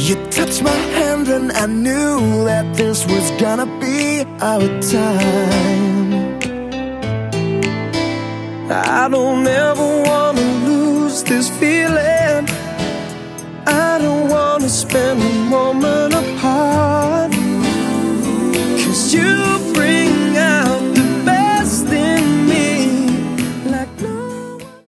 You touched my hand and I knew that this was gonna be our time. I don't ever